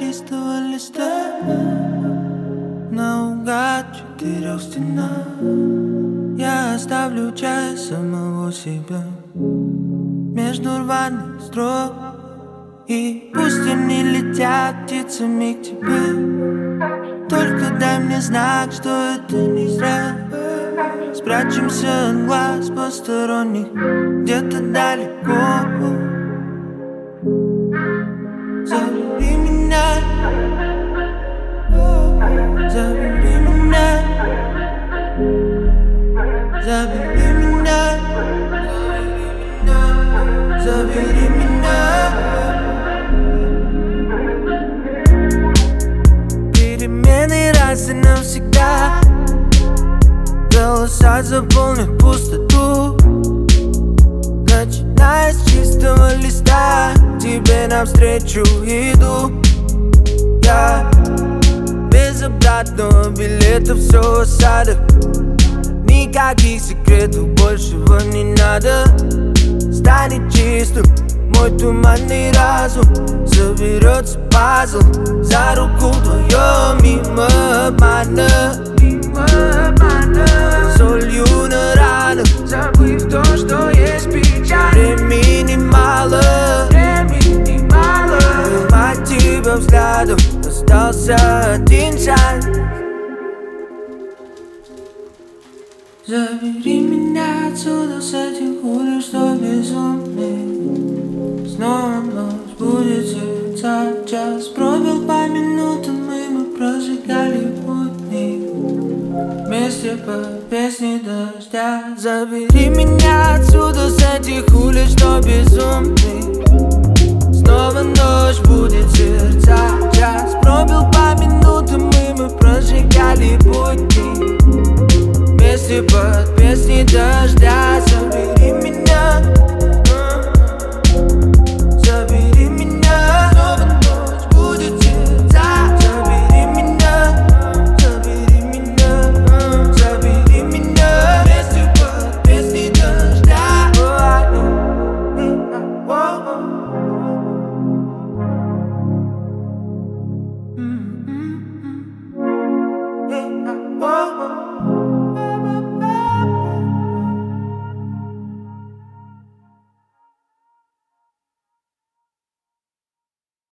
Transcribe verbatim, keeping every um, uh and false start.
чистого листа, наугад в четырех стенах. Я оставлю часть самого себя между рваных строк, и пусть они летят птицами к тебе. Только дай мне знак, что это не зря. Спрячемся от глаз посторонних где-то далеко. Забери меня, забери меня, забери меня, забери меня. Перемены раз и навсегда. Голоса заполнят пустоту. Начиная с чистого листа, тебе навстречу иду. Я без обратного билета, все осадок. Никаких секретов, большего не надо. Станет чистым мой туманный разум. Соберется пазл за руку вдвоем мимо обмана. Солью на ранах, забыв то, что есть печаль. Времени мало, времени мало. Поймать тебя взглядом остался один шанс. Забери меня отсюда с этих улиц, что безумный. Снова ночь будет сердца, час пробил по минутам, и мы прожигали пути вместе по песне дождя. Забери меня отсюда с этих улиц, что безумный. Снова ночь будет сердца, час пробил по минутам, и мы прожигали пути вместе под песни дождя.